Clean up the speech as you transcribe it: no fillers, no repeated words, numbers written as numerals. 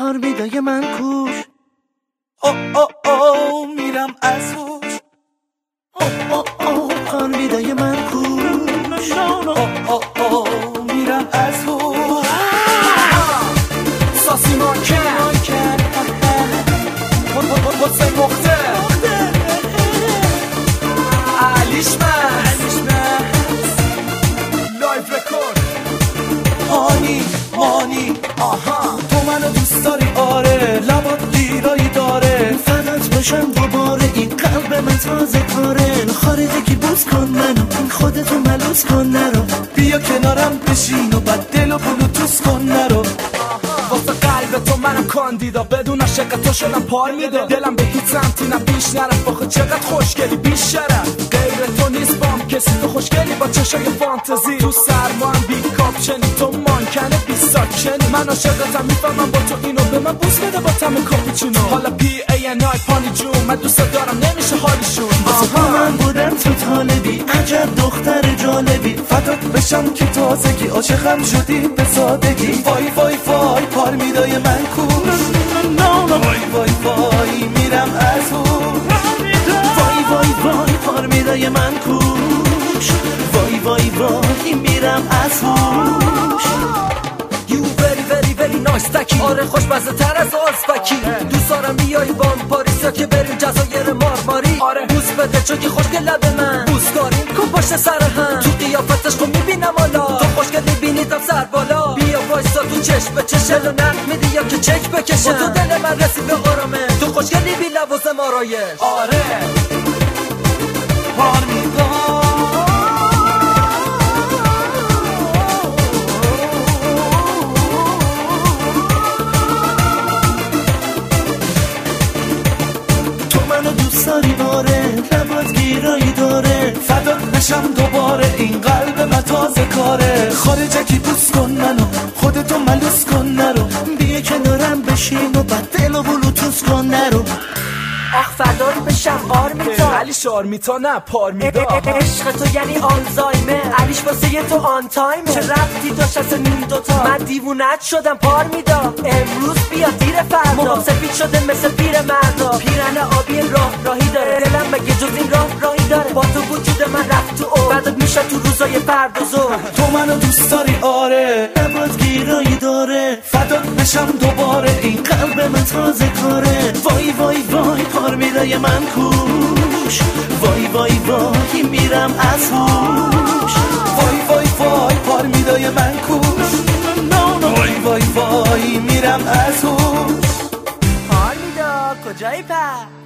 پارمیدای من کوش. او میرم از هوش. او پارمیدای من کوش. او میرم از هوش. ساسی مانکن حسین مختار علیش لایف رکورد. مانی تو منو دوست داری آره، لبات گیرایی داره، فدات بشم دوباره، این قلب من تازه کاره. خارجه کی بوس کن منو، خودتو ملوس کن نرو، بیا کنارم بشین و بعد دلو بلوتوس کن نرو. واسه قلب تو منم کاندیدا، بدون عشق تو شدم پار میدا. دلم به هیچ سمتی نه بیش نرفت، آخه چقدر خوشگلی بیش شرف. غیر تو نیست بام کسی، تو خوشگلی با چشای فانتزی. تو سرما هم بی کاپشنی، تو مانکنه بی ساکشنی. من عاشقتم میفهمم با تو اینو، به من بوس بده با طعم کاپوچینو. حالا PANI پانی جون، من دوست دارم نمیشه حالیشون. واسه من بودم تو طالبی، عجب دختر جالبی، فدات بشم که تازگی عاشقم شدی به سادگی. وای وای وای پارمیدای من کوش. وای وای میرم از هوش. وای وای وای پارمیدای من کوش. وای وای وای میرم از هوش. You very very very nice تکی، آره خوشمزه تر از آسفکی. دوست دارم بیای بام پاریس یا که بریم جزایر مارماری. آره بوس بده چون که خوشگل لب من، بوس داریم کن پشت سر هم. تو قیافتش کن میبینم حالا، تو خوشگل میبینیدم سر بالا. بیا وایسا تو چشم به چشم، دلو نرد میدی یا که چک بکشم. تو دل من رسید به آرامه، تو خوشگلی بی لوازم آرایش. آره پارمیدا دوست داری باره، لبات گیرایی داره، فدات بشم دوباره، این قلب من تازه کاره. خارجه کی بوس کن منو، خودتو ملوس کن نرو، بیا کنارم بشین و بعد دلو بلوتوس کن نرو. آخ فدات بشم آرمیتا، علی شارمیتا نه پارمیدا. عشق تو یعنی آلزایمر، علیش واسه تو آن تایمه. چه رفتی داشت از نیم دوتا، من دیوونت شدم پارمیدا. امروز بیا دیر فردا، موام سفید شده مثل پیر مردا. پیرن آبی راهی داره، دلم مگه جز این راهی داره. با تو وجود من رفت تو او، بعدت میشه تو روزای فردا زور. تو منو دوست داری آره، لبات گیرایی داره، فدات بشم دوباره، این قلب من تازه کاره. وای وای وای پارمیدای من کوش. وای وای وای میرم از هوش. وای وای وای پارمیدای من کوش. وای وای وای میرم از هوش. پارمیدا کجایی پس؟